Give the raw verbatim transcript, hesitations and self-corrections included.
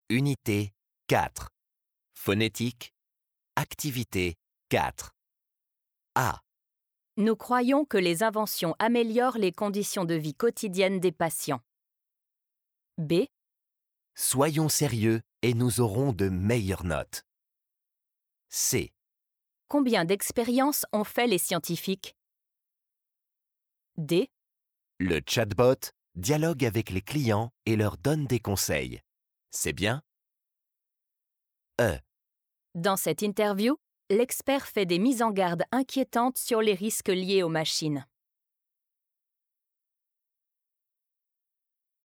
Unité quatre. Phonétique. Activité quatre. A. Nous croyons que les inventions améliorent les conditions de vie quotidiennes des patients. B. Soyons sérieux et nous aurons de meilleures notes. C. Combien d'expériences ont fait les scientifiques? D. Le chatbot dialogue avec les clients et leur donne des conseils. C'est bien? E. Dans cette interview, l'expert fait des mises en garde inquiétantes sur les risques liés aux machines.